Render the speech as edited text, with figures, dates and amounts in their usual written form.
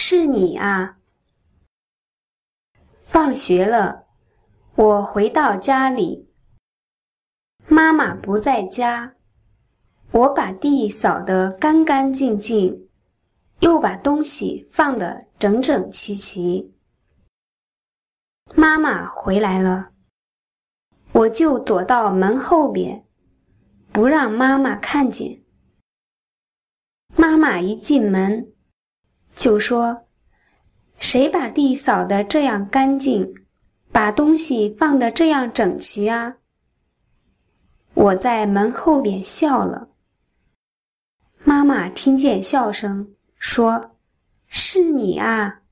是你啊。放学了，我回到家里，妈妈不在家，我把地扫得干干净净，又把东西放得整整齐齐。妈妈回来了，我就躲到门后边，不让妈妈看见。妈妈一进门就说：“谁把地扫得这样干净，把东西放得这样整齐啊？”我在门后边笑了。妈妈听见笑声，说：“是你啊。”